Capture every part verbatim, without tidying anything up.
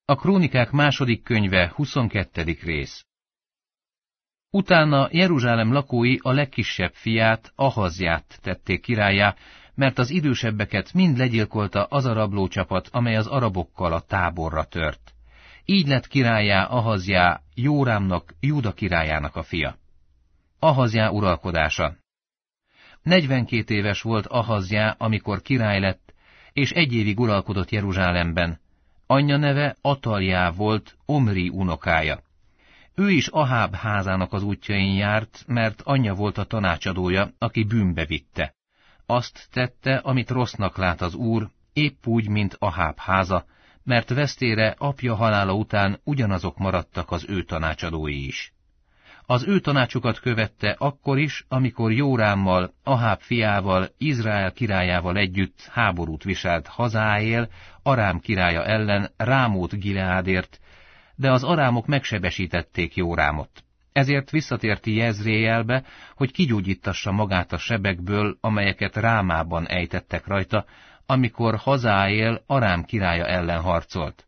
A Krónikák második könyve, huszonkettedik rész. Utána Jeruzsálem lakói a legkisebb fiát, Ahazját tették királlyá, mert az idősebbeket mind legyilkolta az a rablócsapat, amely az arabokkal a táborra tört. Így lett királlyá Ahazjá, Jórámnak, Júda királyának a fia. Ahazjá uralkodása. Negyvenkét éves volt Ahazjá, amikor király lett, és egy évig uralkodott Jeruzsálemben. Anyja neve Ataljá volt, Omri unokája. Ő is Aháb házának az útjain járt, mert anyja volt a tanácsadója, aki bűnbe vitte. Azt tette, amit rossznak lát az Úr, épp úgy, mint Aháb háza, mert vesztére apja halála után ugyanazok maradtak az ő tanácsadói is. Az ő tanácsukat követte akkor is, amikor Jórámmal, Aháb fiával, Izrael királyával együtt háborút viselt Hazáél, Arám királya ellen, Rámót Gileádért, de az arámok megsebesítették Jórámot. Ezért visszatért Jezréelbe, hogy kigyógyítassa magát a sebekből, amelyeket Rámában ejtettek rajta, amikor Hazáél, Arám királya ellen harcolt.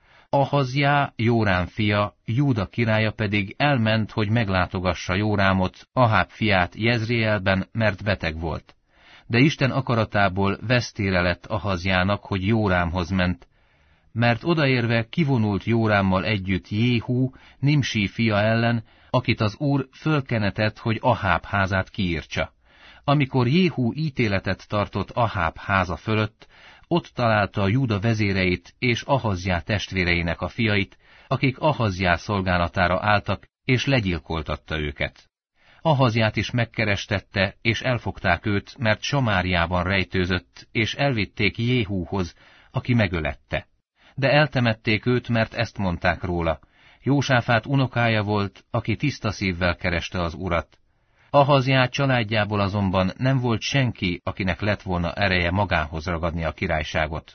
Ahazjá, Jórám fia, Júda királya pedig elment, hogy meglátogassa Jórámot, Aháb fiát Jezréelben, mert beteg volt. De Isten akaratából vesztére lett Ahazjának, hogy Jórámhoz ment, mert odaérve kivonult Jórámmal együtt Jéhú, Nimsi fia ellen, akit az Úr fölkenetett, hogy Aháb házát kiírtsa. Amikor Jéhú ítéletet tartott Aháb háza fölött, ott találta a Júda vezéreit és Ahazjá testvéreinek a fiait, akik Ahazjá szolgálatára álltak, és legyilkoltatta őket. Ahazját is megkerestette, és elfogták őt, mert Samáriában rejtőzött, és elvitték Jéhúhoz, aki megölette. De eltemették őt, mert ezt mondták róla. Jósáfát unokája volt, aki tiszta szívvel kereste az Urat. Ahazjá családjából azonban nem volt senki, akinek lett volna ereje magához ragadni a királyságot.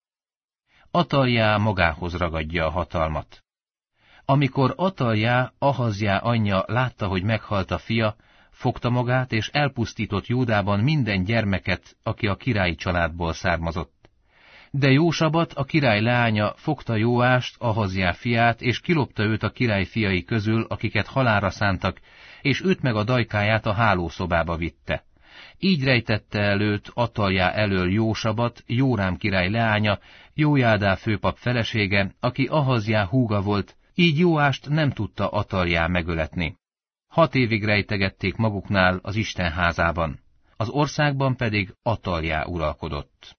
Ataljá magához ragadja a hatalmat. Amikor Ataljá, Ahazjá anyja látta, hogy meghalt a fia, fogta magát és elpusztított Júdában minden gyermeket, aki a királyi családból származott. De Jósabat, a király leánya, fogta Jóást, Ahazjá fiát, és kilopta őt a király fiai közül, akiket halálra szántak, és őt meg a dajkáját a hálószobába vitte. Így rejtette el őt Ataljá elől Jósabat, Jórám király leánya, Jójádá főpap felesége, aki Ahazjá húga volt, így Jóást nem tudta Ataljá megöletni. Hat évig rejtegették maguknál az Isten házában, az országban pedig Ataljá uralkodott.